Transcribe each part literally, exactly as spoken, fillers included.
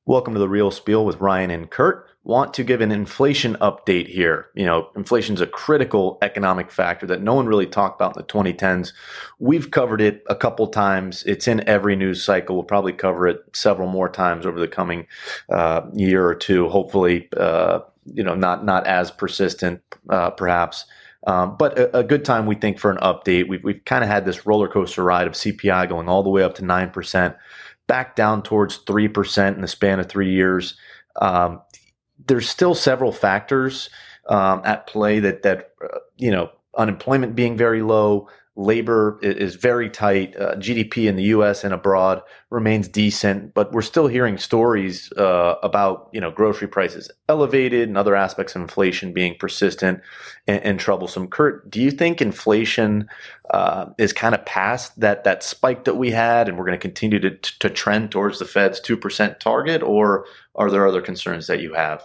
Welcome to the Real Spiel with Ryan and Kurt. Want to give an inflation update here. You know, inflation is a critical economic factor that no one really talked about in the twenty tens. We've covered it a couple times. It's in every news cycle. We'll probably cover it several more times over the coming uh, year or two. Hopefully, uh, you know, not not as persistent, uh, perhaps. Um, but a, a good time, we think, for an update. We've we've kind of had this roller coaster ride of C P I going all the way up to nine percent. Back down towards three percent in the span of three years. Um, there's still several factors um, at play that, that uh, you know, unemployment being very low, labor is very tight, uh, G D P in the U S and abroad remains decent, but we're still hearing stories uh, about, you know, grocery prices elevated and other aspects of inflation being persistent and, and troublesome. Kurt, do you think inflation uh, is kind of past that that spike that we had and we're going to continue to, to trend towards the Fed's two percent target, or are there other concerns that you have?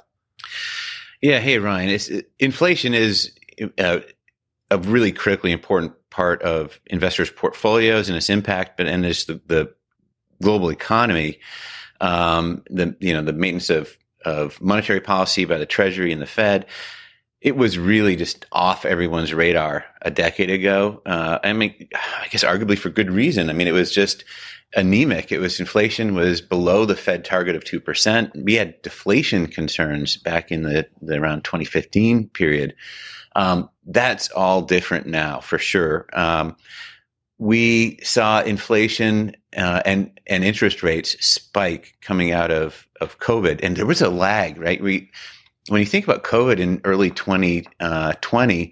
Yeah. Hey, Ryan, it's, inflation is uh, a really critically important part of investors' portfolios and its impact, but and it's the, the global economy, um, the you know the maintenance of of monetary policy by the Treasury and the Fed. It was really just off everyone's radar a decade ago. Uh, I mean, I guess arguably for good reason. I mean, it was just anemic. It was inflation was below the Fed target of two percent. We had deflation concerns back in the, the around twenty fifteen period. Um, that's all different now, for sure. Um, we saw inflation uh, and and interest rates spike coming out of of COVID, and there was a lag, right? We when you think about COVID in early twenty twenty,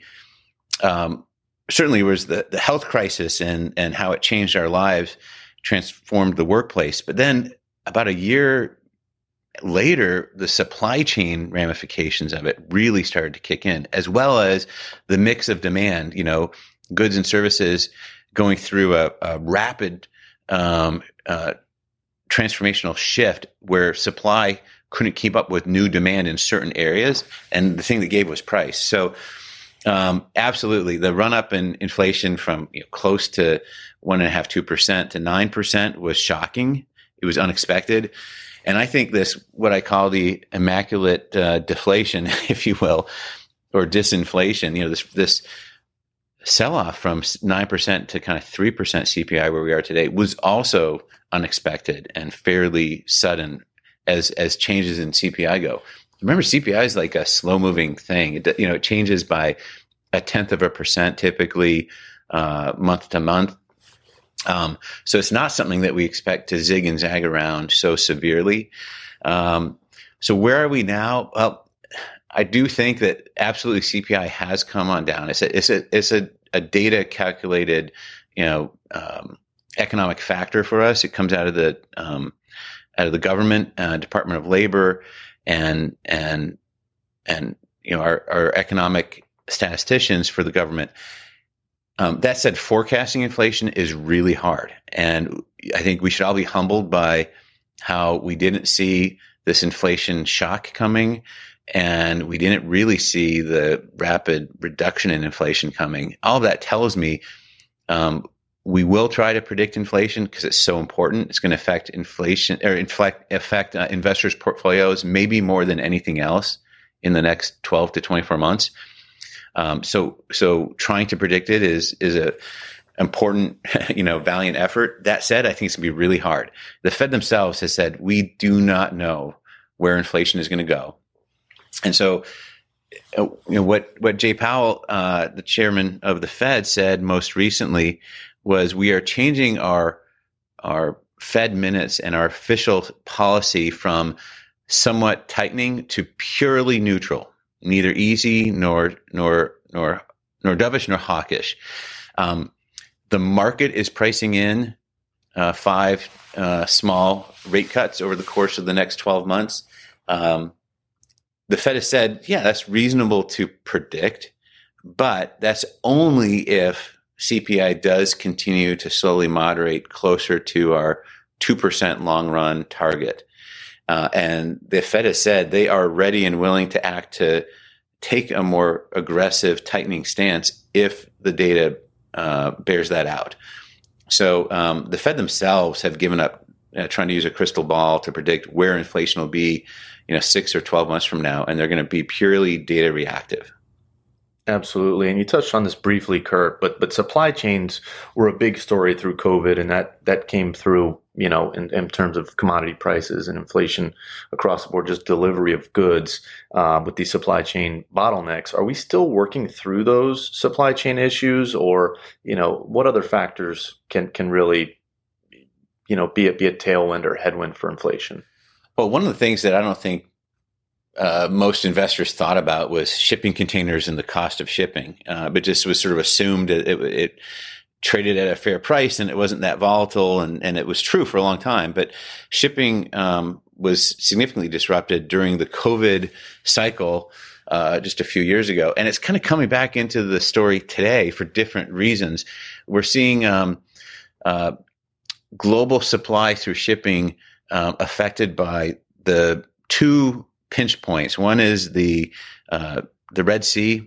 um, certainly was the the health crisis and and how it changed our lives, transformed the workplace. But then about a year later, the supply chain ramifications of it really started to kick in, as well as the mix of demand, you know, goods and services going through a, a rapid um, uh, transformational shift where supply couldn't keep up with new demand in certain areas. And the thing that gave was price. So um, absolutely, the run up in inflation from you know, close to one and a half, two percent to nine percent was shocking. It was unexpected. And I think this, what I call the immaculate uh, deflation, if you will, or disinflation, you know, this this sell-off from nine percent to kind of three percent C P I where we are today was also unexpected and fairly sudden as as changes in C P I go. Remember, C P I is like a slow-moving thing. It, you know, it changes by a tenth of a percent typically uh, month to month. Um, so it's not something that we expect to zig and zag around so severely. Um, so where are we now? Well, I do think that absolutely C P I has come on down. It's a, it's a, it's a, a data calculated, you know, um, economic factor for us. It comes out of the, um, out of the government, uh, Department of Labor and, and, and, you know, our, our economic statisticians for the government. Um, that said, forecasting inflation is really hard. And I think we should all be humbled by how we didn't see this inflation shock coming, and we didn't really see the rapid reduction in inflation coming. All of that tells me um, we will try to predict inflation because it's so important. It's going to affect inflation or inflect, affect uh, investors' portfolios maybe more than anything else in the next twelve to twenty-four months. Um, so, so trying to predict it is, is a important, you know, valiant effort. That said, I think it's gonna be really hard. The Fed themselves has said, we do not know where inflation is going to go. And so, you know, what, what Jay Powell, uh, the chairman of the Fed said most recently was we are changing our, our Fed minutes and our official policy from somewhat tightening to purely neutral. Neither easy nor nor nor nor dovish nor hawkish. Um, the market is pricing in uh, five uh, small rate cuts over the course of the next twelve months. Um, the Fed has said, yeah, that's reasonable to predict, but that's only if C P I does continue to slowly moderate closer to our two percent long run target. Uh, and the Fed has said they are ready and willing to act to take a more aggressive tightening stance if the data uh, bears that out. So um, the Fed themselves have given up uh, trying to use a crystal ball to predict where inflation will be, you know, six or twelve months from now, and they're going to be purely data reactive. Absolutely. And you touched on this briefly, Kurt, but but supply chains were a big story through COVID, and that that came through, you know, in, in terms of commodity prices and inflation across the board, just delivery of goods uh, with these supply chain bottlenecks. Are we still working through those supply chain issues, or, you know, what other factors can can really, you know, be a, be a tailwind or headwind for inflation? Well, one of the things that I don't think Uh, most investors thought about was shipping containers and the cost of shipping, uh, but just was sort of assumed it, it, it traded at a fair price and it wasn't that volatile, and, and it was true for a long time. But shipping um, was significantly disrupted during the COVID cycle uh, just a few years ago, and it's kind of coming back into the story today for different reasons. We're seeing um, uh, global supply through shipping um, affected by the two pinch points. One is the uh, the Red Sea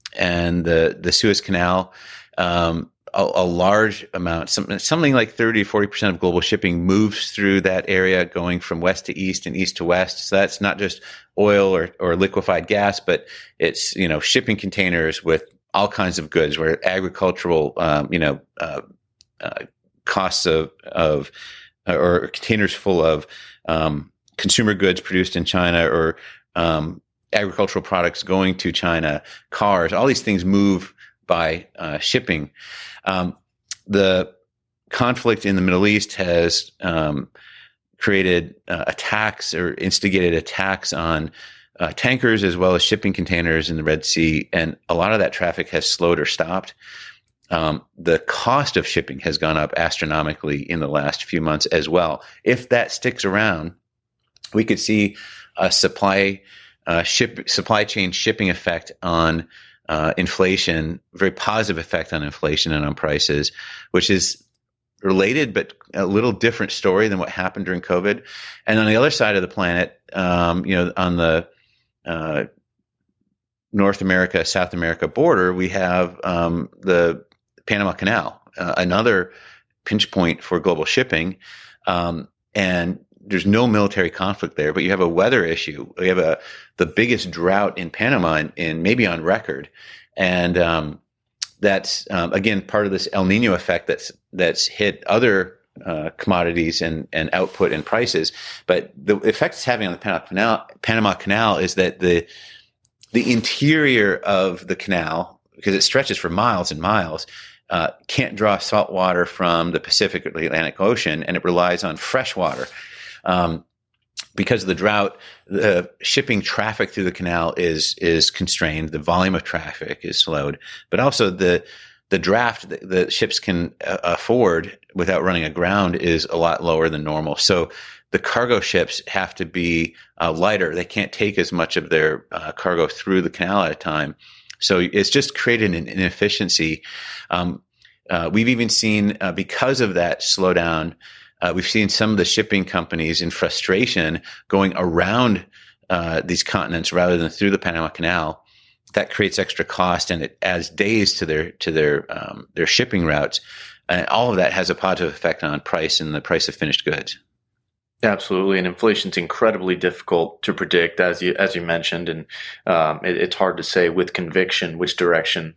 and the the Suez Canal. Um, a, a large amount, something something like thirty to forty percent of global shipping moves through that area, going from west to east and east to west. So that's not just oil or or liquefied gas, but it's, you know, shipping containers with all kinds of goods, where agricultural, um, you know, uh, uh, costs of of or containers full of um, consumer goods produced in China, or um, agricultural products going to China, cars, all these things move by uh, shipping. Um, the conflict in the Middle East has um, created uh, attacks or instigated attacks on uh, tankers as well as shipping containers in the Red Sea, and a lot of that traffic has slowed or stopped. Um, the cost of shipping has gone up astronomically in the last few months as well. If that sticks around, we could see a supply uh, ship supply chain shipping effect on uh, inflation, very positive effect on inflation and on prices, which is related but a little different story than what happened during COVID. And on the other side of the planet, um, you know, on the uh, North America, South America border, we have um, the Panama Canal, uh, another pinch point for global shipping, um, and there's no military conflict there, but you have a weather issue. We have a the biggest drought in Panama in, in maybe on record, and um, that's um, again part of this El Nino effect that's that's hit other uh, commodities and and output and prices. But the effect it's having on the Panama Canal, Panama Canal is that the the interior of the canal, because it stretches for miles and miles, uh, can't draw salt water from the Pacific or the Atlantic Ocean, and it relies on fresh water. Um, because of the drought, the shipping traffic through the canal is is constrained. The volume of traffic is slowed, but also the the draft that the ships can uh, afford without running aground is a lot lower than normal. So the cargo ships have to be uh, lighter. They can't take as much of their uh, cargo through the canal at a time. So it's just created an inefficiency. Um, uh, we've even seen, uh, because of that slowdown, Uh, we've seen some of the shipping companies in frustration going around uh, these continents rather than through the Panama Canal. That creates extra cost, and it adds days to their to their um, their shipping routes. And all of that has a positive effect on price and the price of finished goods. Absolutely, and inflation's incredibly difficult to predict, as you as you mentioned, and um, it, it's hard to say with conviction which direction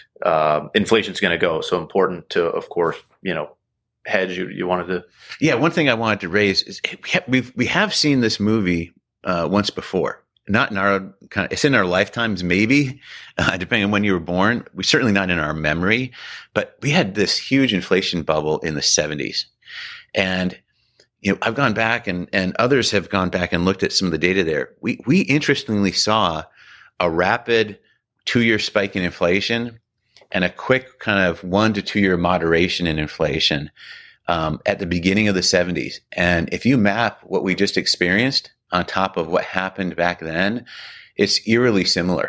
uh, inflation's going to go. So important to, of course, you know, hedge you, you wanted to. Yeah, one thing I wanted to raise is we've we have seen this movie uh, once before. Not in our kind of, it's in our lifetimes, maybe, uh, depending on when you were born. We certainly not in our memory, but we had this huge inflation bubble in the seventies, and you know I've gone back and and others have gone back and looked at some of the data there. We we interestingly saw a rapid two-year spike in inflation and a quick kind of one to two year moderation in inflation um, at the beginning of the seventies. And if you map what we just experienced on top of what happened back then, it's eerily similar.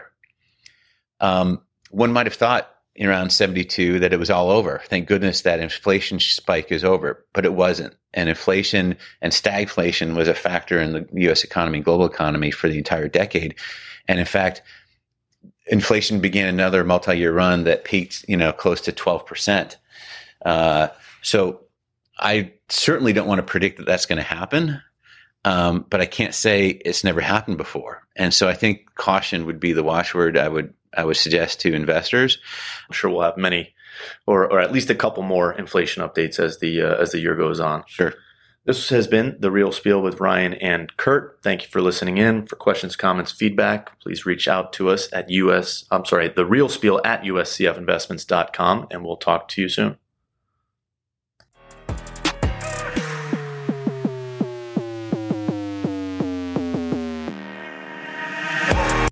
Um, one might have thought in around seventy-two that it was all over. Thank goodness that inflation spike is over, but it wasn't. And inflation and stagflation was a factor in the U S economy, global economy for the entire decade. And in fact, inflation began another multi-year run that peaked, you know, close to twelve percent. Uh, so I certainly don't want to predict that that's going to happen, um, but I can't say it's never happened before. And so I think caution would be the watchword I would I would suggest to investors. I'm sure we'll have many, or or at least a couple more inflation updates as the uh, as the year goes on. Sure. This has been The Real Spiel with Ryan and Kurt. Thank you for listening in. For questions, comments, feedback, please reach out to us at U S, I'm sorry, The Real Spiel at U S C F investments dot com, and we'll talk to you soon.